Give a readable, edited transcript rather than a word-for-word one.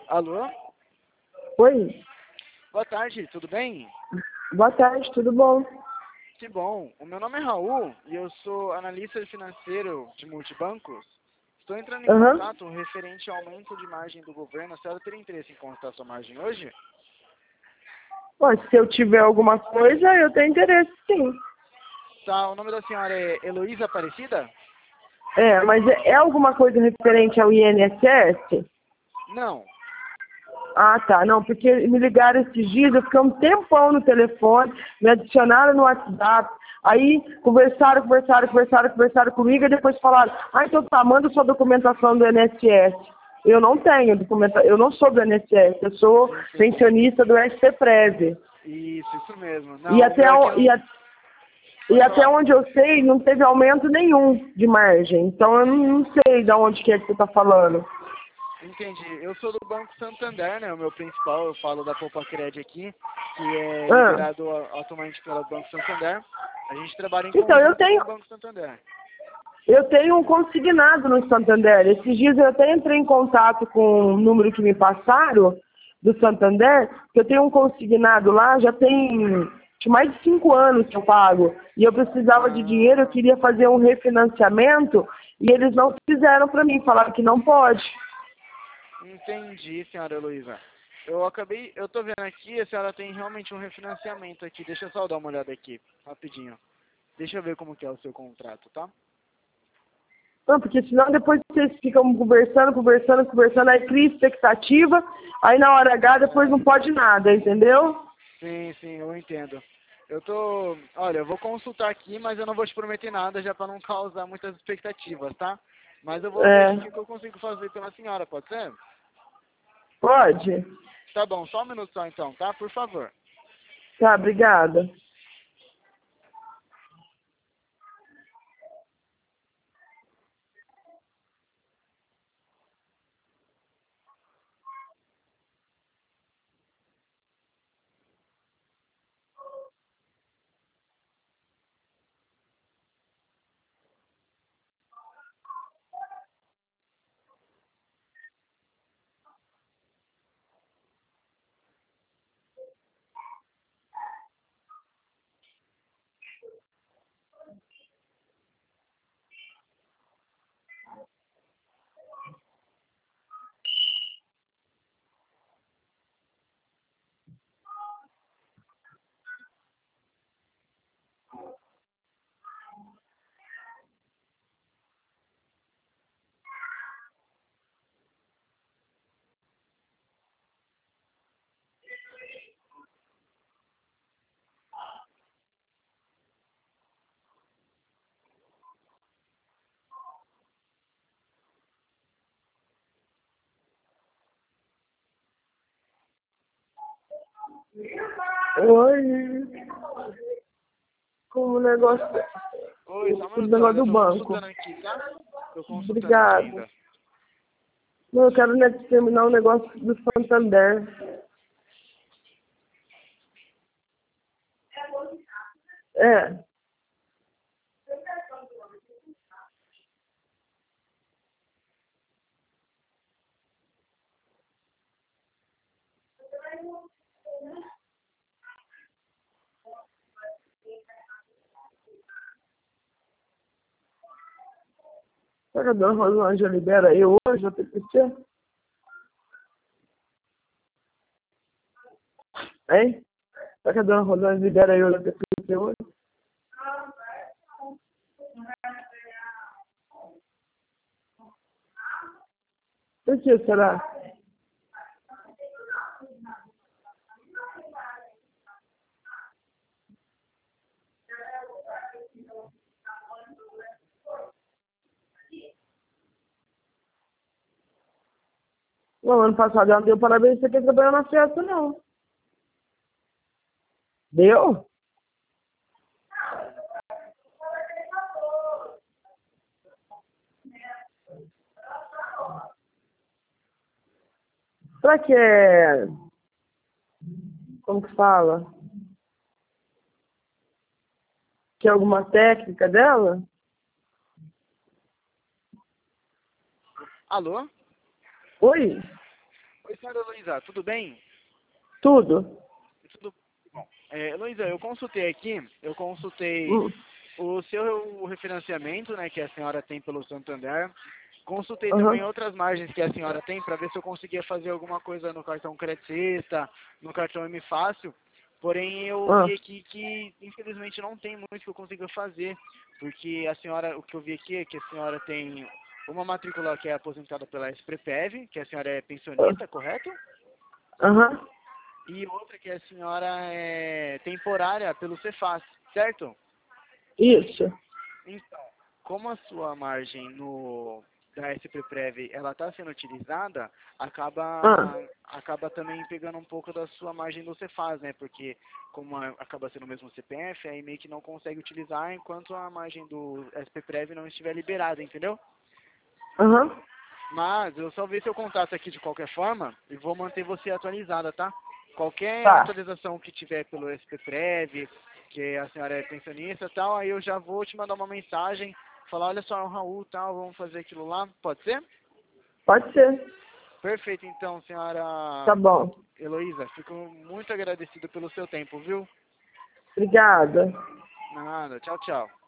Alô? Oi, Boa tarde, tudo bem? boa tarde, tudo bom? Que bom. O meu nome é Raul e eu sou analista financeiro de multibancos. Estou entrando em Aham. contato referente ao aumento de margem do governo. A senhora teria interesse em consultar sua margem hoje? Bom, se eu tiver alguma coisa, eu tenho interesse, sim. Tá, o nome da senhora é Heloísa Aparecida? Mas é alguma coisa referente ao INSS? Não. Ah, tá, não, porque me ligaram esses dias, eu fiquei um tempão no telefone, me adicionaram no WhatsApp, aí conversaram comigo e depois falaram, então tá, manda sua documentação do INSS. Eu não tenho documentação, eu não sou do INSS, eu sou Entendi. pensionista do SCPREV. Isso mesmo. E Não, o até, pior é que o- não... e Pode até falar. onde eu sei, não teve aumento nenhum de margem. Então eu não sei de onde que é que você está falando. Entendi. Eu sou do Banco Santander, né? O meu principal, eu falo da Poupa-Cred aqui, que é Ah, liderado atualmente pelo Banco Santander. A gente trabalha em então, conjunto com o Banco Santander. eu tenho um consignado no Santander. Esses dias eu até entrei em contato com o número que me passaram do Santander, que eu tenho um consignado lá, já tem mais de 5 anos que eu pago. E eu precisava de dinheiro, eu Ah, queria fazer um refinanciamento e eles não fizeram para mim, falaram que não pode. entendi, senhora Heloísa. Eu tô vendo aqui, a senhora tem realmente um refinanciamento aqui. Deixa eu só dar uma olhada aqui, rapidinho. Deixa eu ver como que é o seu contrato, tá? Não, porque senão depois vocês ficam conversando, aí cria expectativa, aí na hora H depois não pode nada, entendeu? Sim, eu entendo. Olha, eu vou consultar aqui, mas eu não vou te prometer nada já para não causar muitas expectativas, tá? Mas eu vou ver aqui É, o que eu consigo fazer pela senhora, pode ser? pode? Tá bom, só um minuto só então, tá? Por favor. Tá, obrigada. Oi, como o negócio, Oi, só um o minuto só, negócio ainda do tô banco. consultando aqui, tá? Tô consultando aqui Obrigado. ainda. Não, eu quero terminar o negócio do Santander. É. Será que a dona Rosângela libera eu hoje, a TPC? Hein? Será que a dona Rosângela libera eu da TPC hoje? Por que será? Não, ano passado ela não deu parabéns pra quem trabalhou na festa, não. Deu? Será que é... Como que fala? Que é alguma técnica dela? Alô? Oi? Oi, Oi, senhora Heloísa, tudo bem? Tudo. Tudo bom. Heloísa, eu consultei Hum. o seu refinanciamento, né, que a senhora tem pelo Santander. Consultei também Aham. outras margens que a senhora tem para ver se eu conseguia fazer alguma coisa no cartão Credicesta, no cartão M Fácil. Porém, eu Ah. vi aqui que, infelizmente, não tem muito que eu consiga fazer, porque a senhora, o que eu vi aqui é que a senhora tem uma matrícula que é aposentada pela SPPEV, que a senhora é pensionista, correto? Aham. E outra que a senhora é temporária pelo Cefaz, certo? Isso. Então, como a sua margem no da SPPrev ela está sendo utilizada, Ah. acaba também pegando um pouco da sua margem do Cefaz, né? Porque como acaba sendo o mesmo CPF, aí meio que não consegue utilizar enquanto a margem do SPPrev não estiver liberada, entendeu? Aham. Mas eu salvei seu contato aqui de qualquer forma e vou manter você atualizada, tá? Qualquer Tá. atualização que tiver pelo SPPrev, que a senhora é pensionista e tal, aí eu já vou te mandar uma mensagem, falar, olha só, o Raul tal, vamos fazer aquilo lá, pode ser? Pode ser. Perfeito, então, senhora Tá bom. Heloísa, fico muito agradecido pelo seu tempo, viu? Obrigada. Nada, tchau, tchau.